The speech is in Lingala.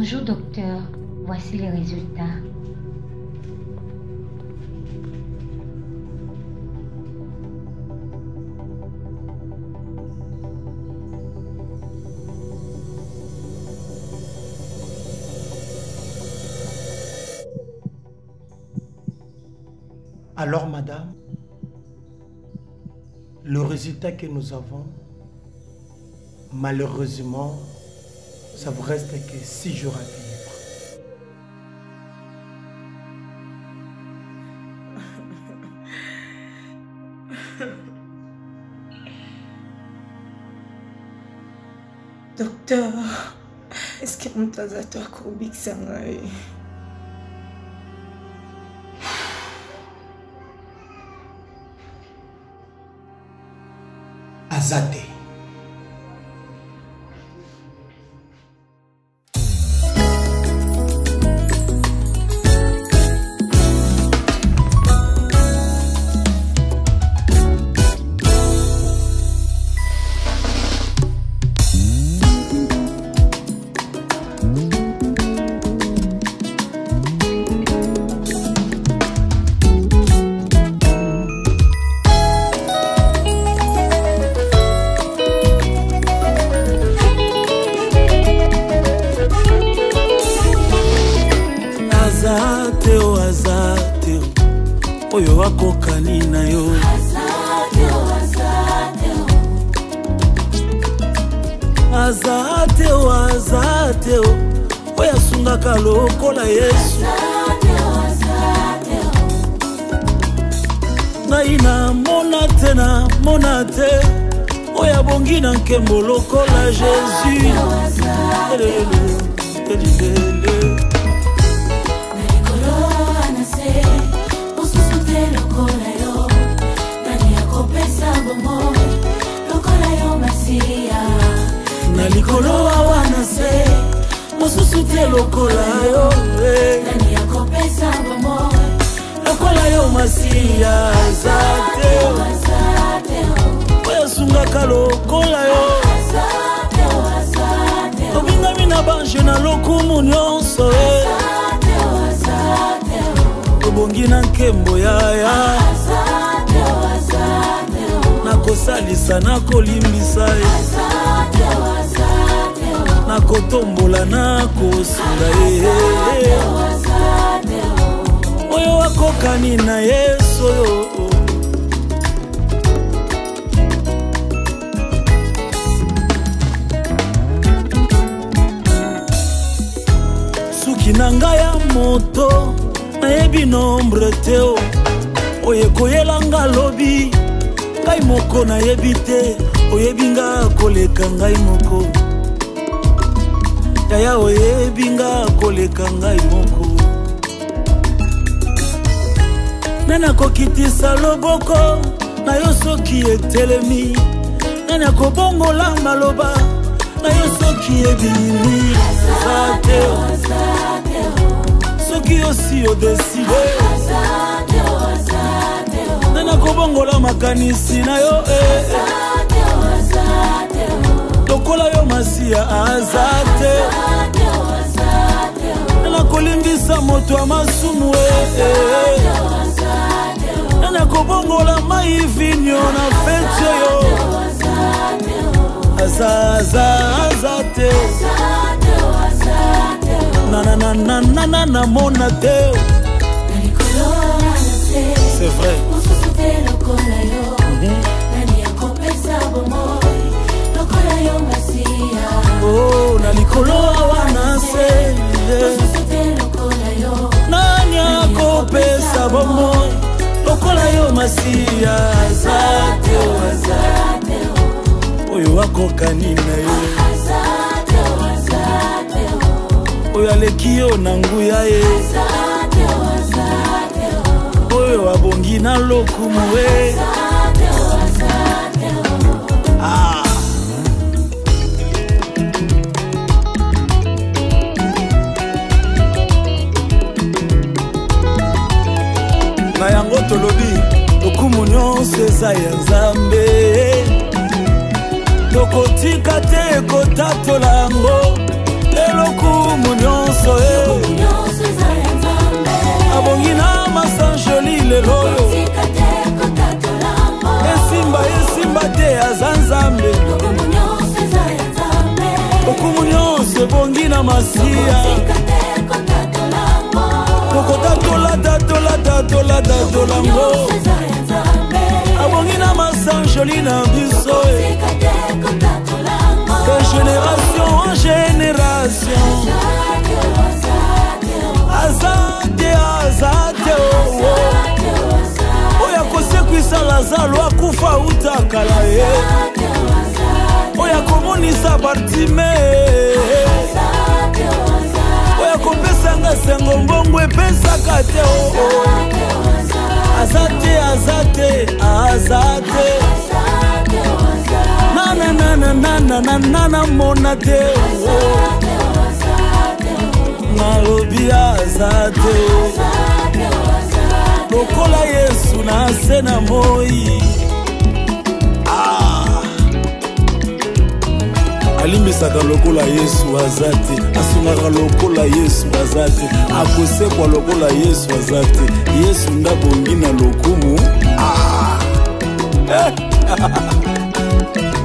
Bonjour docteur, voici les résultats. Alors madame, le résultat que nous avons, malheureusement, ça vous reste que 6 jours à vivre. Docteur, est-ce que vous avez toi Kubik Sangai? Azate. Oyo wako kanina yo azate o oya sunga kalokola Yesu naina mona te oya bongi na nkembo lokola Jésus Nalikolo awana se mosusu te lokola yo nani akopesa bomo lokola yo masiya azate oya sungaka lokola yo obingami na bange na lokumu nyonso obongi na nkembo yaya nakosalisa nakolimbisa nakotombola nakosunga oyo wakokani na Yesu oyo suki na ngai ya moto nayebi nombre te oyo ekoyelanga lobi ngai moko nayebi te oyebi nga koleka ngai moko yaya oyebi nga koleka ngai moko nani akokitisa loboko na yo soki etelemi nani akobongola maloba na yo soki ebimi azate soki osi odeside nani akobongola makanisi na yo lokola yo masiya azate nana kolimbisa moto ya masumu nana kobongola mai vinyo na fete yo azate nanananana mona te c'est vrai oh nalikolo awana se nani akopesa bomo lokola yo masiya azate oyo wakokani na yo oyo aleki yo na nguya ye oyo abongi na lokumu na yango tolobi lokumu nyonso eza ya Nzambe tokotika te ekotatola yango elokumu nyonso abongi na masanjoli lelo esimba te aza nzambe okumu nyonso ebongi na masiya tatola abongi na masanjoli na biso de génération en génération azate oya kosekwisa lazalo akufa utakala ye oya komonisa Bartime oya kopesanga sengo mbongo epesaka te azate nana mona te nalobi azate lokola Yesu na se na moi alimbisaka lokola Yesu azate asungaka lokola Yesu azate akosekwa lokola Yesu azate Yesu ndabongi na lokumu